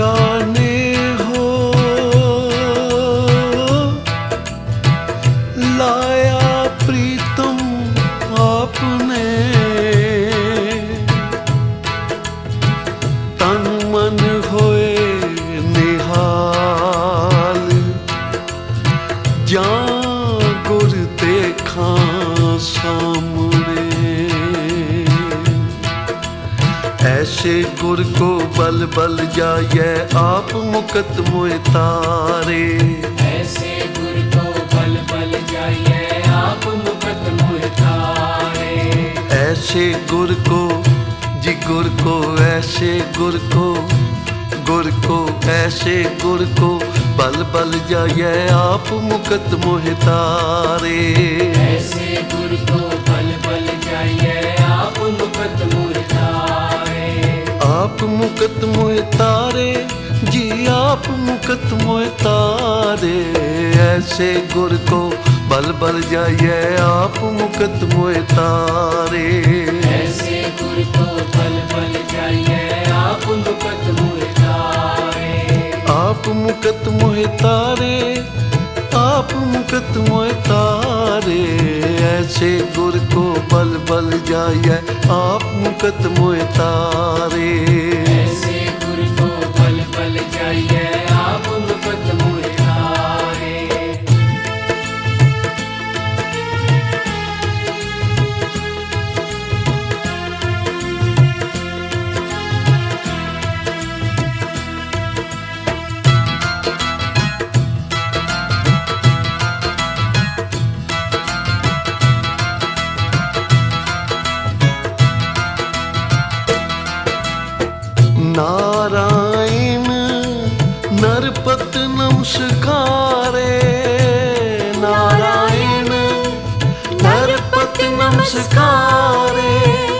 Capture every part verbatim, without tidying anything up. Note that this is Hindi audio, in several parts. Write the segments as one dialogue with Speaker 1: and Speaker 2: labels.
Speaker 1: जाने हो लाया प्रीतम आपने, तन मन होए निहाल, जां गुर देखा सामने। ऐसे गुर को बल बल जाए आप मुकत मोए तारे,
Speaker 2: ऐसे गुर को बल बल जाइए आप मुकत मोए तारे।
Speaker 1: ऐसे गुर को जी गुर को, ऐसे गुर को, गुर को ऐसे गुर को बल बल जाए आप मुकत मोहे तारे।
Speaker 2: ऐसे गुर को बल बल जाइए आप मुकत मोए तारे।
Speaker 1: आप मुकत मोहे तारे जी, आप मुकत मोहे तारे। ऐसे गुर को बल बल जाइए आप मुकत मोहे तारे।
Speaker 2: ऐसे गुर को बल बल जाइए आप मुकत मोए तारे।
Speaker 1: आप मुकत मोहे तारे, आप मुकत मोहे तारे। ऐसे गुर को बल बल जाइए आप मुकत मोहे तारे।
Speaker 2: ऐसे गुर को बल बल जाइए आप मुकत मोए तारे।
Speaker 1: नारायण नरपत नमस्कारे, नारायण नरपत नमस्कारे।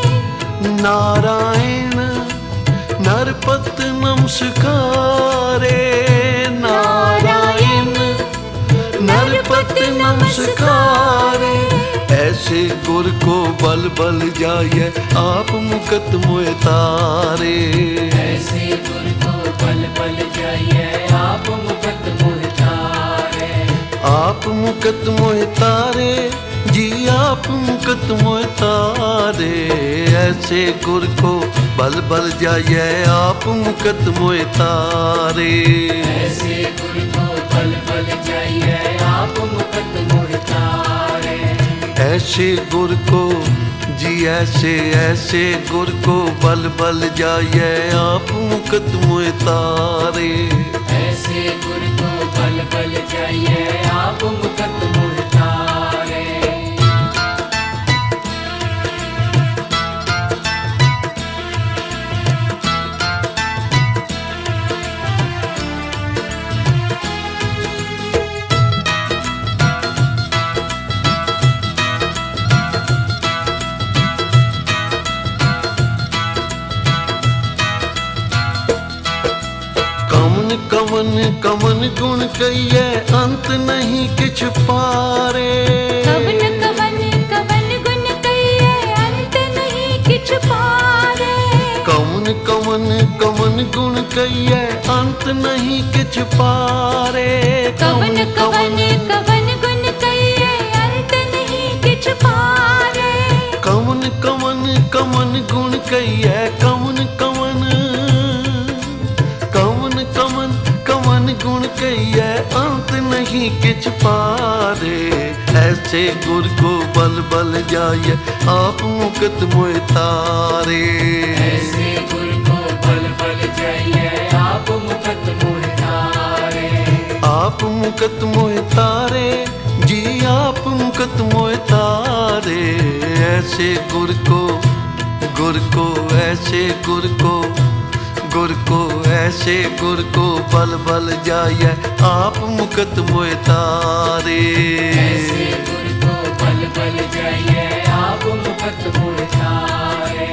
Speaker 1: नारायण नरपत नमस्कारे, नारायण नरपत नमस्कारे। ऐसे गुर को बल बल जाइए आप मुकत मोए तारे।
Speaker 2: ऐसे गुर को बल बल जाइए आप मुकत मोए तारे।
Speaker 1: आप मुकत मोहे तारे जी, आप मुकत मोहे तारे। ऐसे गुर को बल बल जाइए आप मुकत मोहे तारे।
Speaker 2: ऐसे गुर को बल बल जाइए आप मुकत मोए तारे।
Speaker 1: ऐसे गुर को जी, ऐसे ऐसे गुर को बल बल जाइए आप मुकत मोहे तारे।
Speaker 2: ऐसे गुर को बल बल जाइए आप मुकत मोए तारे।
Speaker 1: कवन कवन गुण कहिए अंत नहीं किछ पारे।
Speaker 3: कवन कवन कवन गुण कहिए अंत नहीं किछ पारे।
Speaker 1: कवन कवन कवन गुण कहिए अंत नहीं किछ पारे।
Speaker 3: कवन कवन कवन गुण कहिए अंत नहीं किछ पारे।
Speaker 1: कवन कवन कवन गुण कहिए, कवन कवन कवन कवन कवन गुण कहिए अंत नहीं किछ पारे। ऐसे गुर को बल बल जाइए आप मुकत मोए तारे।
Speaker 2: ऐसे गुर को बल बल जाइए आप मुकत मोए तारे।
Speaker 1: आप मुकत मोए तारे जी, आप मुकत मोए तारे। ऐसे गुर को गुर को ऐसे गुर को गुर को ऐसे गुर को बल बल जाइए आप मुकत मोए तारे।
Speaker 2: ऐसे गुर को बल बल जाइए आप मुकत मोए तारे।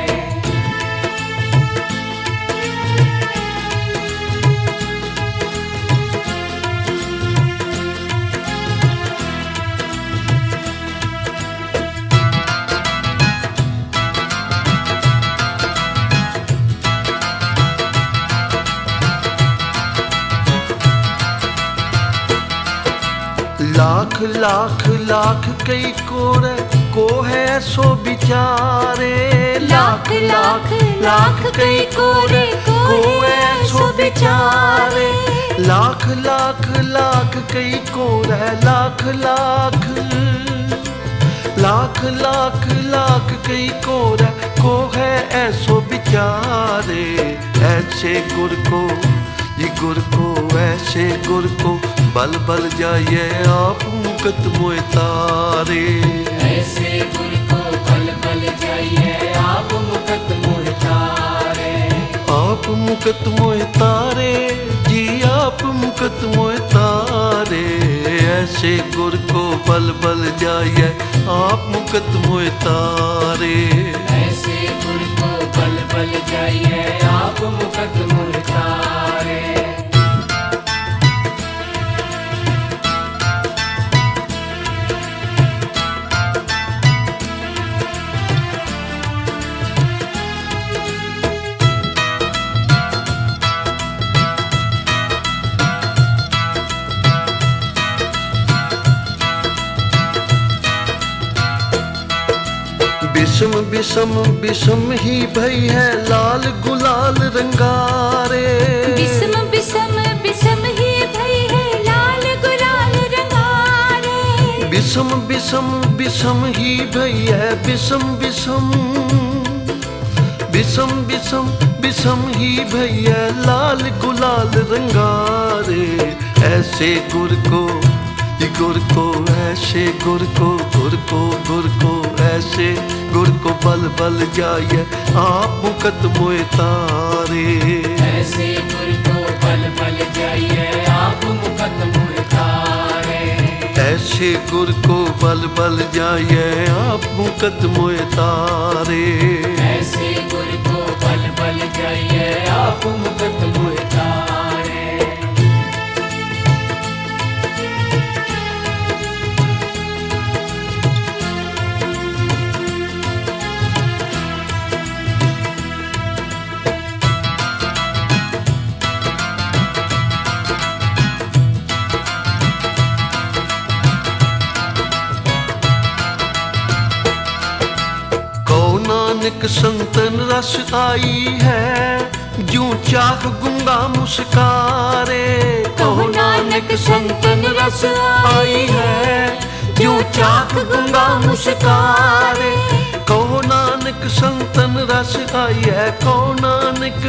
Speaker 1: लाख लाख लाख कई कोरे को है सो बिचारे,
Speaker 3: लाख लाख लाख कई कोरे को है सो बेचारे।
Speaker 1: लाख लाख लाख कई कोरे लाख लाख लाख लाख लाख कई कोरे को है ऐसो बिचारे। ऐसे गुर को ये गुर को ऐसे गुर को बल बल जाइए आप मुकत मोए तारे।
Speaker 2: ऐसे गुर को बल बल जाइए आप मुकत मोह तारे।
Speaker 1: आप मुकत मोए तारे जी आप मुकत मोए तारे। ऐसे गुर को बल बल जाइए आप मुकत मोए तारे।
Speaker 2: ऐसे गुर को बल बल जाइए आप मुकत मोह तारे।
Speaker 1: बिसम बिसम बिसम ही भई है लाल गुलाल रंगारे।
Speaker 3: बिसम बिसम बिसम ही भई है लाल गुलाल रंगारे।
Speaker 1: बिसम बिसम बिसम ही भई है बिसम बिसम बिसम बिसम बिसम ही भई है लाल गुलाल रंगारे। ऐसे गुर को ये गुर को ऐसे गुर को गुर को गुर को ऐसे गुर को बल बल जाइए आप मुकत मोए तारे।
Speaker 2: ऐसे गुर को बल बल जाइए आप मुकत मोह तारे।
Speaker 1: ऐसे गुर को बल बल जाइए आप मुकत मोए तारे।
Speaker 2: ऐसे गुर को बल बल जाइए आप मुकत मोह तारे।
Speaker 1: नानक संतन रस आई है जूं चाह गुंगा मुस्कारे।
Speaker 3: कहो नानक संतन रस आई है
Speaker 1: जूं चाह गुंगा मुस्कारे। कहो नानक संतन रस आई है कहो नानक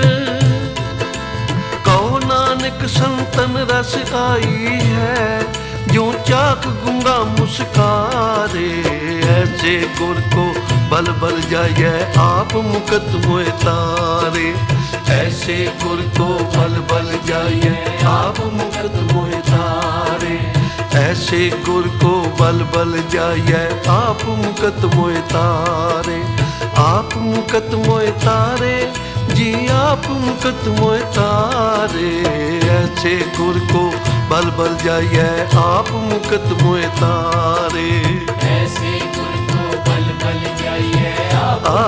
Speaker 1: कहो नानक संतन रस आई है जूं चाक गुंगा मुस्कारे। ऐसे गुर को बल बल जाइए आप मुकत मोए तारे। ऐसे गुर को बल बल जाइए आप मुकत मोए तारे। ऐसे गुर को बल बल जाइए आप मुकत मोए तारे। आप मुकत मोए तारे जी आप मुकत मोए तारे। ऐसे गुर को बल बल जाइए आप मुकत मोए तारे।
Speaker 2: ऐसे गुर को बल बल जाइए आप
Speaker 1: आ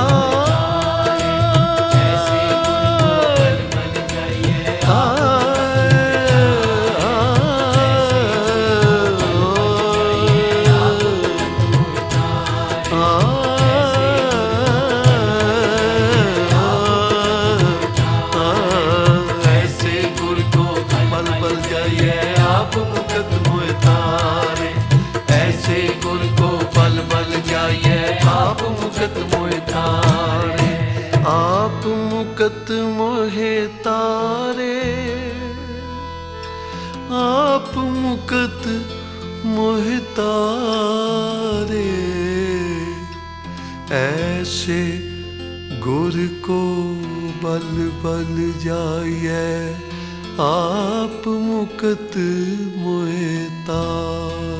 Speaker 2: ऐसे गुर को बल बल जाइए आप
Speaker 1: आप मुकत मोहे तारे। आप मुकत मोहे तारे। ऐसे गुर को बल बल जाइए आप मुकत मोहे तारे।